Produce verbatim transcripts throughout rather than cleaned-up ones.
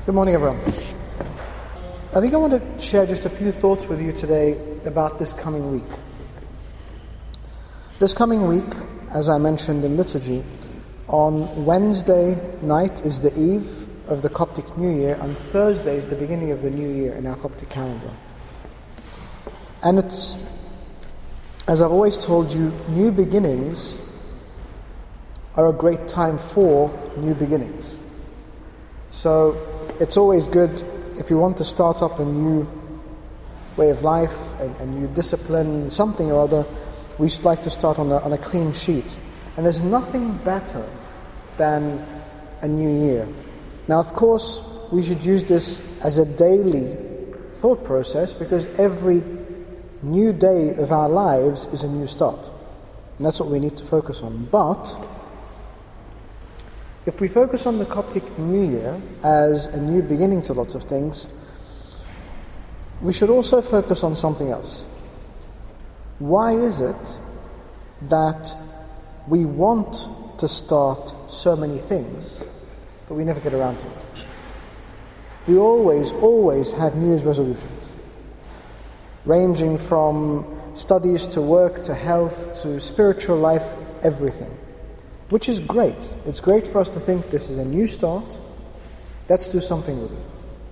Good morning, everyone. I think I want to share just a few thoughts with you today about this coming week. This coming week, as I mentioned in liturgy, on Wednesday night is the eve of the Coptic New Year, and Thursday is the beginning of the New Year in our Coptic calendar. And it's, as I've always told you, new beginnings are a great time for new beginnings. So it's always good if you want to start up a new way of life, a, a new discipline, something or other. We like to start on a, on a clean sheet. And there's nothing better than a new year. Now, of course, we should use this as a daily thought process, because every new day of our lives is a new start. And that's what we need to focus on. But if we focus on the Coptic New Year as a new beginning to lots of things, we should also focus on something else. Why is it that we want to start so many things, but we never get around to it? We always, always have New Year's resolutions, ranging from studies to work to health to spiritual life, everything. Which is great. It's great for us to think this is a new start. Let's do something with it.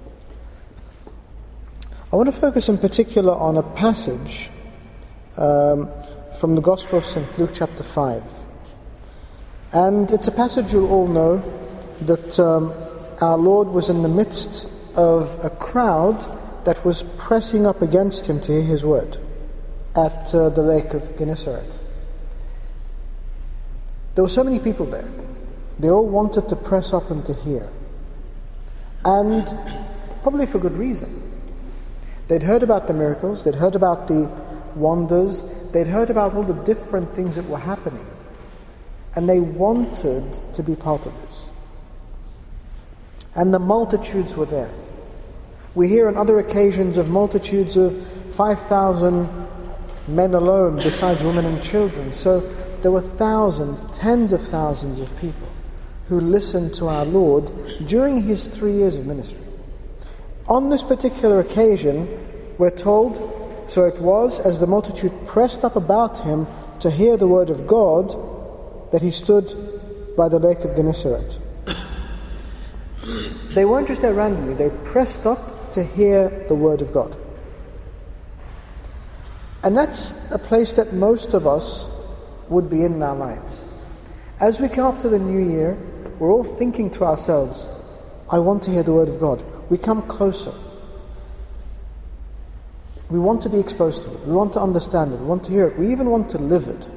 I want to focus in particular on a passage um, from the Gospel of Saint Luke chapter five. And it's a passage you'll all know, that um, our Lord was in the midst of a crowd that was pressing up against him to hear his word at uh, the lake of Gennesaret. There were so many people there. They all wanted to press up and to hear. And probably for good reason. They'd heard about the miracles, they'd heard about the wonders, they'd heard about all the different things that were happening. And they wanted to be part of this. And the multitudes were there. We hear on other occasions of multitudes of five thousand men alone, besides women and children. So there were thousands, tens of thousands of people who listened to our Lord during his three years of ministry. On this particular occasion, we're told, so it was, as the multitude pressed up about him to hear the word of God, that he stood by the lake of Gennesaret. They weren't just there randomly, they pressed up to hear the word of God. And that's a place that most of us would be in our lives. As we come up to the new year, we're all thinking to ourselves, I want to hear the word of God. We come closer. We want to be exposed to it. We want to understand it. We want to hear it. We even want to live it.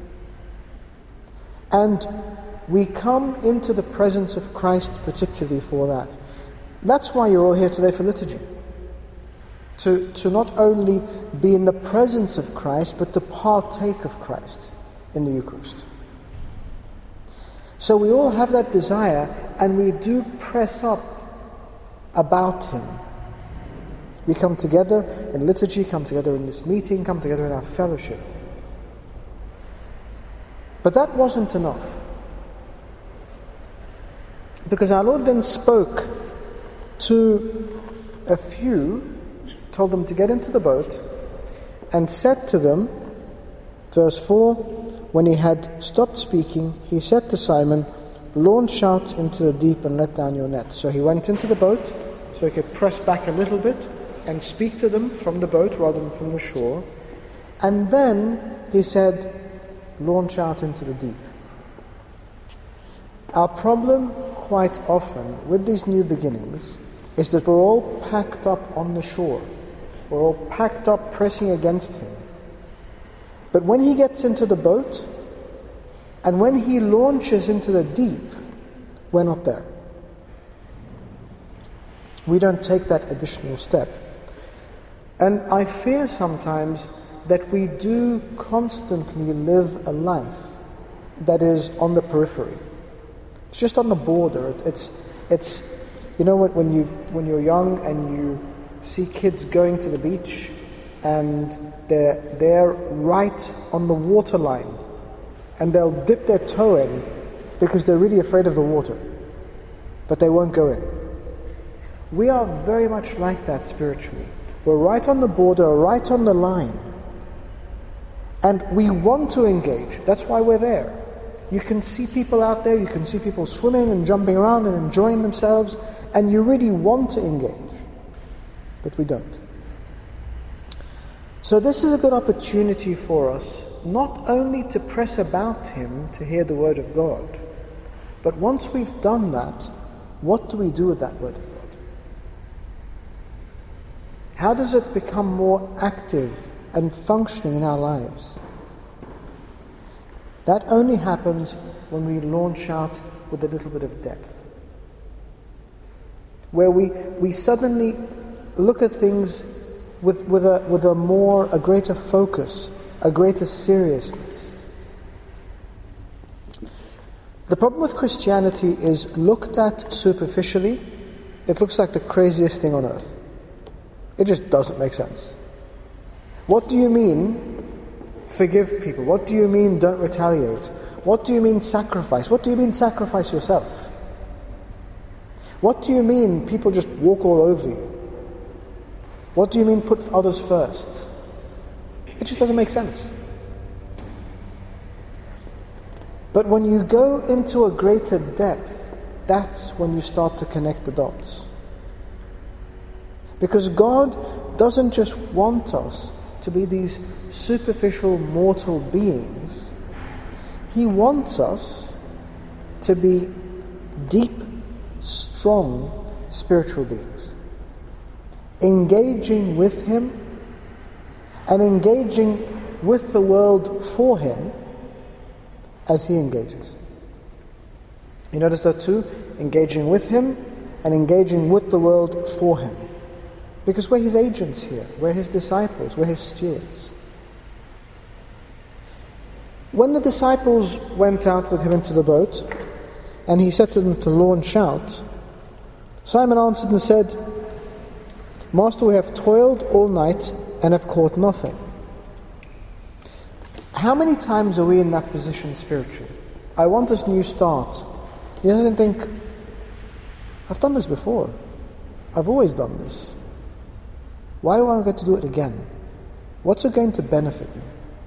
And we come into the presence of Christ particularly for that. That's why you're all here today for liturgy. To, to not only be in the presence of Christ, but to partake of Christ in the Eucharist. So we all have that desire, and we do press up about him. We come together in liturgy, come together in this meeting, come together in our fellowship. But that wasn't enough. Because our Lord then spoke to a few, told them to get into the boat, and said to them, verse four, when he had stopped speaking, he said to Simon, launch out into the deep and let down your net. So he went into the boat, so he could press back a little bit and speak to them from the boat rather than from the shore. And then he said, launch out into the deep. Our problem quite often with these new beginnings is that we're all packed up on the shore. We're all packed up pressing against him. But when he gets into the boat, and when he launches into the deep, we're not there. We don't take that additional step. And I fear sometimes that we do constantly live a life that is on the periphery. It's just on the border. It's, it's, you know, when, when you when you're young and you see kids going to the beach, and they're they're right on the waterline, and they'll dip their toe in because they're really afraid of the water, but they won't go in. We are very much like that spiritually. We're right on the border, right on the line. And we want to engage. That's why we're there. You can see people out there, you can see people swimming and jumping around and enjoying themselves, and you really want to engage. But we don't. So this is a good opportunity for us, not only to press about Him to hear the Word of God, but once we've done that, what do we do with that Word of God? How does it become more active and functioning in our lives? That only happens when we launch out with a little bit of depth. Where we, we suddenly look at things with, with, a, with a more, a greater focus, a greater seriousness. The problem with Christianity is, looked at superficially, it looks like the craziest thing on earth. It just doesn't make sense. What do you mean, forgive people? What do you mean, don't retaliate? What do you mean, sacrifice? What do you mean, sacrifice yourself? What do you mean, people just walk all over you? What do you mean, put others first? It just doesn't make sense. But when you go into a greater depth, that's when you start to connect the dots. Because God doesn't just want us to be these superficial mortal beings. He wants us to be deep, strong spiritual beings, engaging with Him and engaging with the world for Him as He engages. You notice that too? Engaging with Him and engaging with the world for Him. Because we're His agents here, we're His disciples, we're His stewards. When the disciples went out with Him into the boat, and He said to them to launch out, Simon answered and said, Master, we have toiled all night and have caught nothing. How many times are we in that position spiritually? I want this new start. You don't think, I've done this before. I've always done this. Why do I get to do it again? What's it going to benefit me?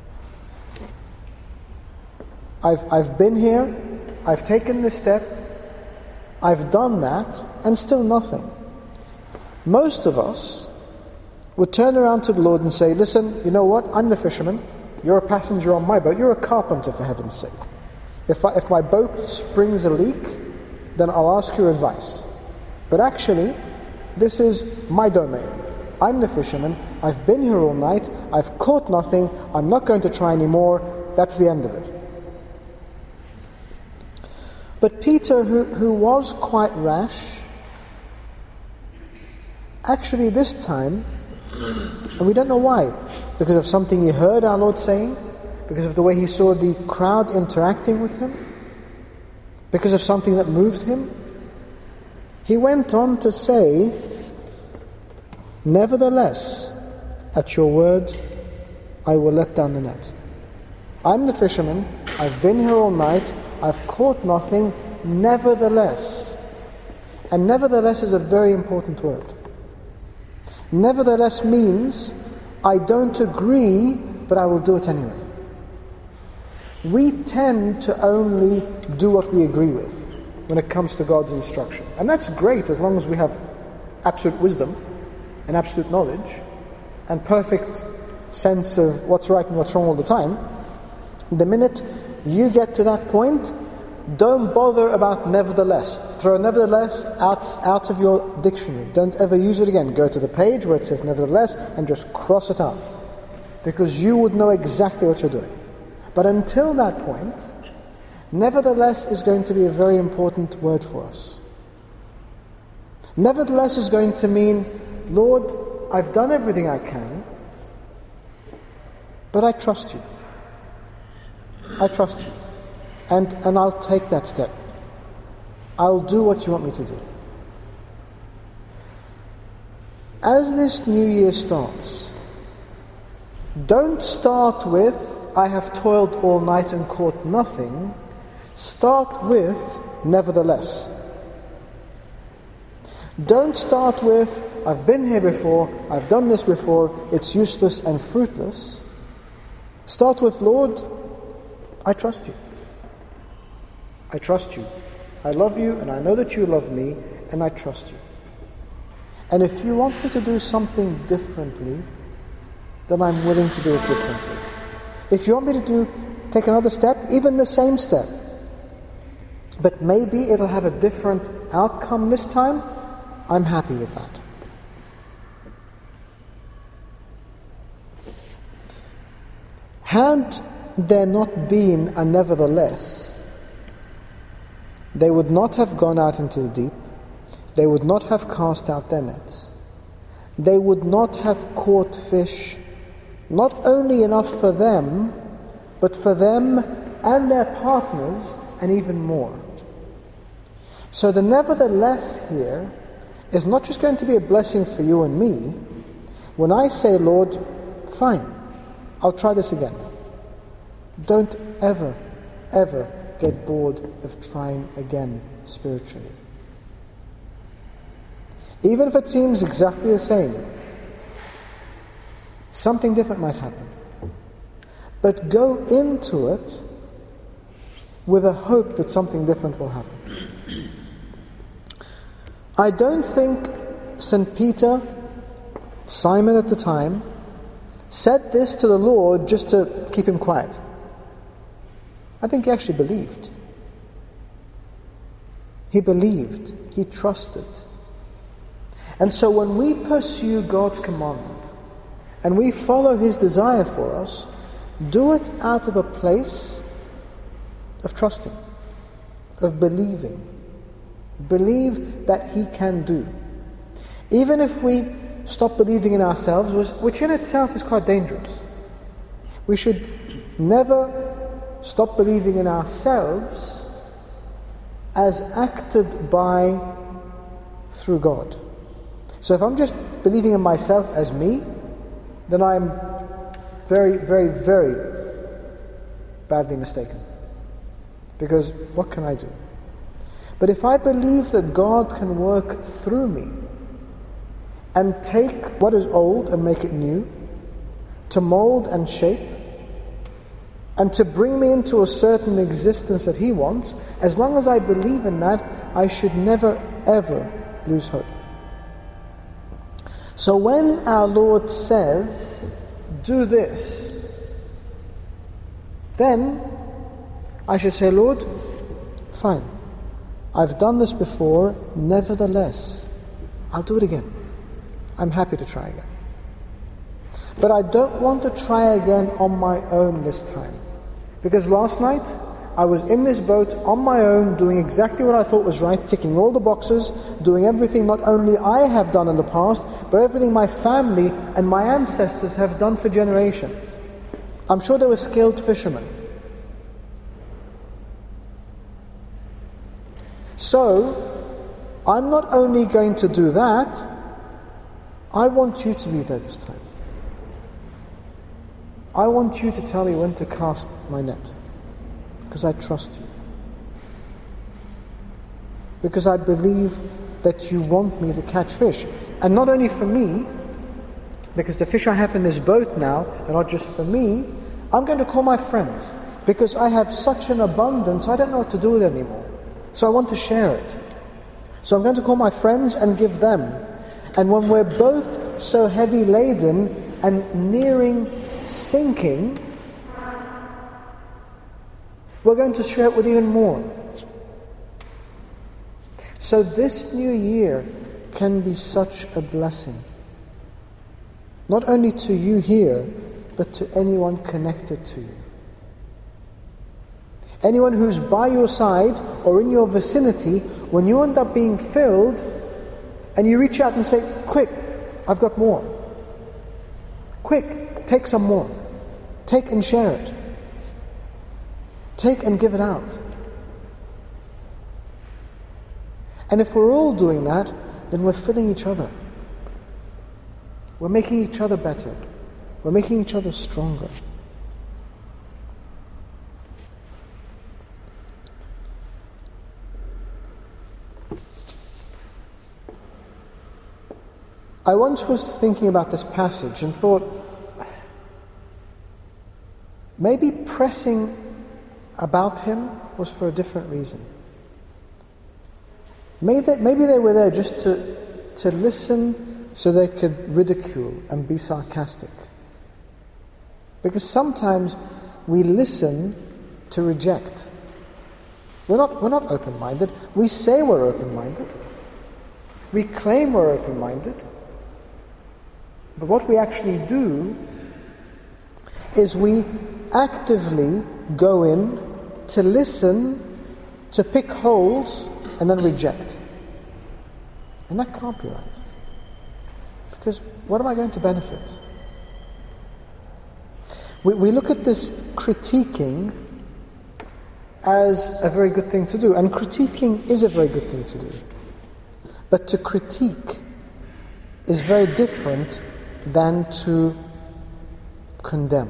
I've, I've been here, I've taken this step, I've done that, and still nothing. Most of us would turn around to the Lord and say, listen, you know what, I'm the fisherman, you're a passenger on my boat, you're a carpenter for heaven's sake. If, I, if my boat springs a leak, then I'll ask your advice. But actually, this is my domain. I'm the fisherman, I've been here all night, I've caught nothing, I'm not going to try anymore, that's the end of it. But Peter, who, who was quite rash, actually this time, and we don't know why, because of something he heard our Lord saying, because of the way he saw the crowd interacting with him, because of something that moved him, he went on to say, nevertheless, at your word, I will let down the net. I'm the fisherman, I've been here all night, I've caught nothing, nevertheless. And nevertheless is a very important word. Nevertheless means, I don't agree, but I will do it anyway. We tend to only do what we agree with when it comes to God's instruction. And that's great as long as we have absolute wisdom and absolute knowledge and perfect sense of what's right and what's wrong all the time. The minute you get to that point, don't bother about nevertheless. Throw nevertheless out, out of your dictionary. Don't ever use it again. Go to the page where it says nevertheless and just cross it out. Because you would know exactly what you're doing. But until that point, nevertheless is going to be a very important word for us. Nevertheless is going to mean, Lord, I've done everything I can, but I trust you. I trust you. And, and I'll take that step. I'll do what you want me to do. As this new year starts, don't start with, I have toiled all night and caught nothing. Start with, nevertheless. Don't start with, I've been here before, I've done this before, it's useless and fruitless. Start with, Lord, I trust you. I trust you. I love you, and I know that you love me, and I trust you. And if you want me to do something differently, then I'm willing to do it differently. If you want me to do, take another step, even the same step, but maybe it'll have a different outcome this time, I'm happy with that. Had there not been a nevertheless, they would not have gone out into the deep, they would not have cast out their nets, they would not have caught fish, not only enough for them, but for them and their partners, and even more. So the nevertheless here is not just going to be a blessing for you and me. When I say, Lord, fine, I'll try this again. Don't ever, ever get bored of trying again spiritually. Even if it seems exactly the same, something different might happen. But go into it with a hope that something different will happen. I don't think Saint Peter, Simon at the time, said this to the Lord just to keep him quiet. I think he actually believed. He believed. He trusted. And so when we pursue God's commandment and we follow His desire for us, do it out of a place of trusting, of believing. Believe that He can do. Even if we stop believing in ourselves, which in itself is quite dangerous. We should never stop believing in ourselves as acted by through God. So if I'm just believing in myself as me, then I'm very, very, very badly mistaken. Because what can I do? But if I believe that God can work through me and take what is old and make it new, to mold and shape, and to bring me into a certain existence that He wants, as long as I believe in that, I should never, ever lose hope. So when our Lord says, do this, then I should say, Lord, fine. I've done this before, nevertheless, I'll do it again. I'm happy to try again. But I don't want to try again on my own this time. Because last night, I was in this boat on my own, doing exactly what I thought was right, ticking all the boxes, doing everything not only I have done in the past, but everything my family and my ancestors have done for generations. I'm sure they were skilled fishermen. So, I'm not only going to do that, I want you to be there this time. I want you to tell me when to cast my net, because I trust you. Because I believe that you want me to catch fish. And not only for me, because the fish I have in this boat now are not just for me, I'm going to call my friends, because I have such an abundance, I don't know what to do with it anymore. So I want to share it. So I'm going to call my friends and give them. And when we're both so heavy laden and nearing sinking, we're going to share it with even more. So this new year can be such a blessing. Not only to you here, but to anyone connected to you. Anyone who's by your side or in your vicinity, when you end up being filled and you reach out and say, quick, I've got more. Quick, take some more. Take and share it. Take and give it out. And if we're all doing that, then we're filling each other. We're making each other better. We're making each other stronger. I once was thinking about this passage and thought, maybe pressing about him was for a different reason. Maybe they, maybe they were there just to, to listen so they could ridicule and be sarcastic. Because sometimes we listen to reject. We're not, we're not open-minded. We say we're open-minded. We claim we're open-minded. But what we actually do is we actively go in to listen, to pick holes, and then reject. And that can't be right. Because what am I going to benefit? We, we look at this critiquing as a very good thing to do. And critiquing is a very good thing to do. But to critique is very different than to condemn.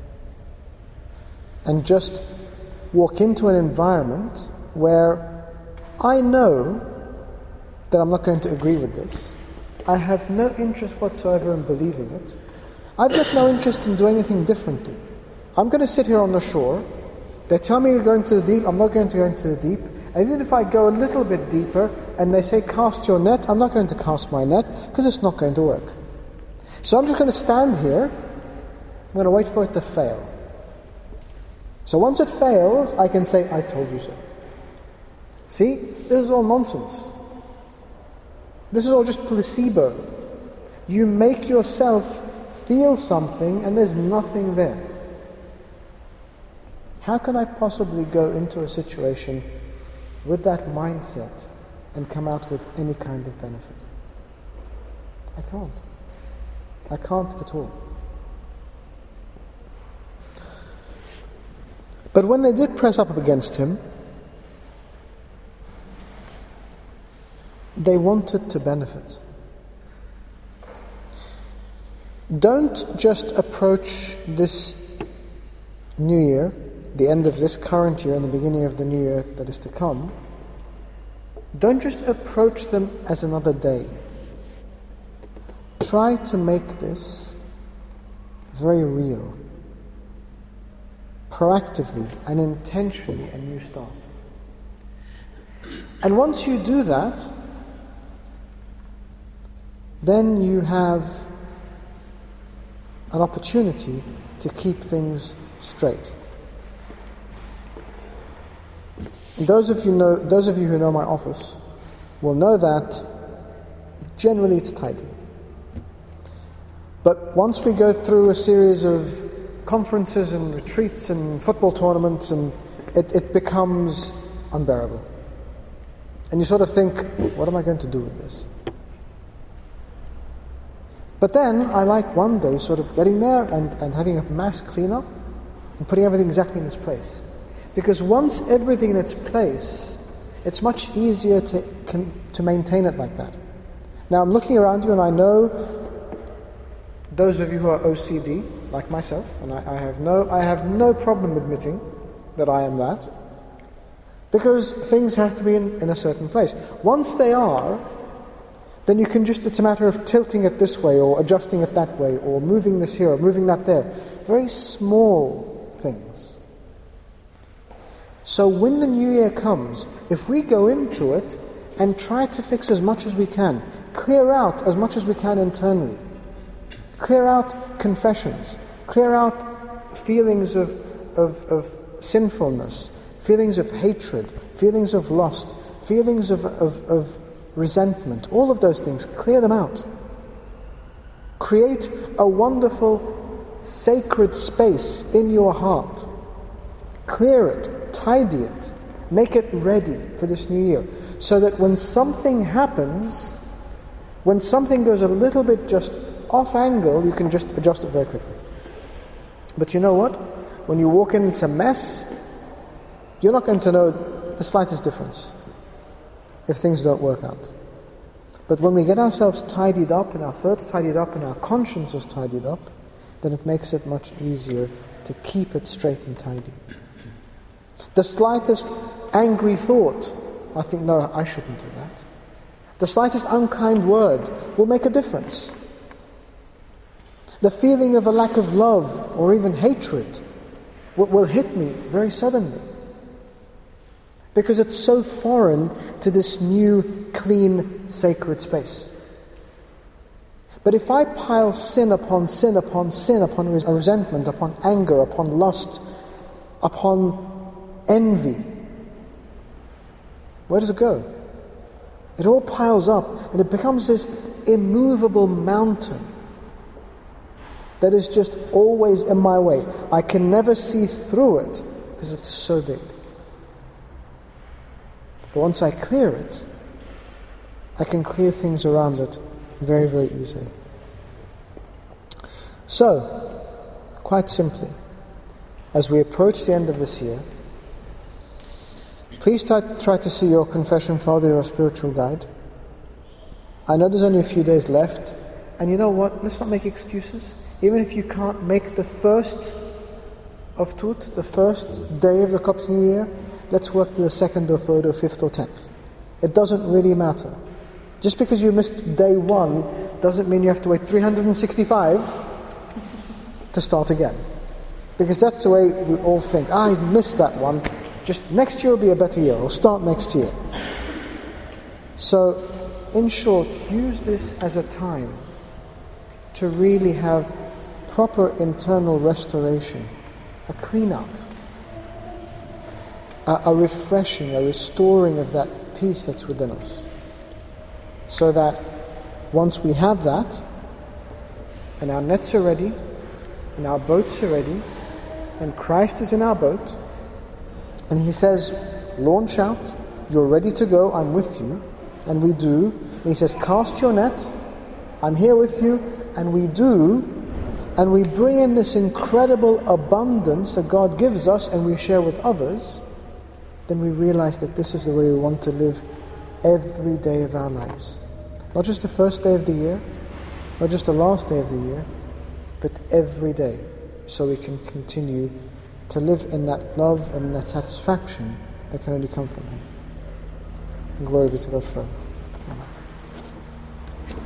And just walk into an environment where I know that I'm not going to agree with this. I have no interest whatsoever in believing it. I've got no interest in doing anything differently. I'm going to sit here on the shore. They tell me to go into the deep. I'm not going to go into the deep. And even if I go a little bit deeper and they say cast your net, I'm not going to cast my net because it's not going to work. So I'm just going to stand here. I'm going to wait for it to fail. So once it fails, I can say, I told you so. See, this is all nonsense. This is all just placebo. You make yourself feel something and there's nothing there. How can I possibly go into a situation with that mindset and come out with any kind of benefit? I can't. I can't at all. But when they did press up against him, they wanted to benefit. Don't just approach this new year, the end of this current year and the beginning of the new year that is to come. Don't just approach them as another day. Try to make this very real, proactively and intentionally a new start. And once you do that, then you have an opportunity to keep things straight. Those of you know, those of you who know my office will know that generally it's tidy. But once we go through a series of conferences and retreats and football tournaments, and it, it becomes unbearable. And you sort of think, what am I going to do with this? But then I like one day sort of getting there and, and having a mass cleanup and putting everything exactly in its place. Because once everything in its place, it's much easier to can, to maintain it like that. Now I'm looking around you and I know those of you who are O C D, like myself, and I, I have no I have no problem admitting that I am that, because things have to be in, in a certain place. Once they are, then you can just, it's a matter of tilting it this way or adjusting it that way or moving this here or moving that there. Very small things. So when the new year comes, if we go into it and try to fix as much as we can, clear out as much as we can internally, clear out confessions, clear out feelings of, of, of sinfulness, feelings of hatred, feelings of lust, feelings of, of, of resentment, all of those things, clear them out. Create a wonderful, sacred space in your heart. Clear it, tidy it, make it ready for this new year, so that when something happens, when something goes a little bit just off angle, you can just adjust it very quickly. But you know what? When you walk in, it's a mess. You're not going to know the slightest difference if things don't work out. But when we get ourselves tidied up and our thoughts tidied up and our conscience is tidied up, then it makes it much easier to keep it straight and tidy. The slightest angry thought, I think, no, I shouldn't do that. The slightest unkind word will make a difference. The feeling of a lack of love or even hatred will, will hit me very suddenly, because it's so foreign to this new, clean, sacred space. But if I pile sin upon sin upon sin, upon resentment, upon anger, upon lust, upon envy, where does it go? It all piles up and it becomes this immovable mountain that is just always in my way. I can never see through it because it's so big. But once I clear it, I can clear things around it very, very easily. So, quite simply, as we approach the end of this year, please try, try to see your confession father, your spiritual guide. I know there's only a few days left, and you know what? Let's not make excuses. Even if you can't make the first of Tut, the first day of the Coptic New Year, let's work to the second or third or fifth or tenth. It doesn't really matter. Just because you missed day one doesn't mean you have to wait three hundred sixty-five to start again. Because that's the way we all think. Ah, I missed that one. Just next year will be a better year. We'll start next year. So, in short, use this as a time to really have proper internal restoration, a clean out, a, a refreshing, a restoring of that peace that's within us. So that once we have that, and our nets are ready, and our boats are ready, and Christ is in our boat, and He says, launch out, you're ready to go, I'm with you, and we do. And He says, cast your net, I'm here with you, and we do, and we bring in this incredible abundance that God gives us and we share with others, then we realize that this is the way we want to live every day of our lives. Not just the first day of the year, not just the last day of the year, but every day, so we can continue to live in that love and that satisfaction that can only come from Him. And glory be to God forever. Amen.